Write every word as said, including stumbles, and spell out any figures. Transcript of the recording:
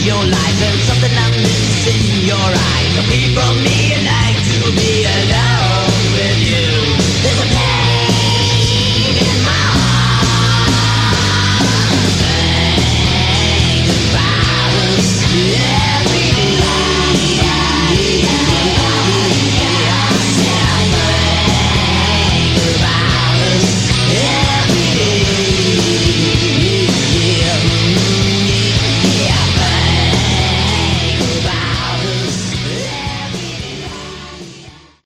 your life. There's something I'm missing in your eyes. Away from me, I like to be alone.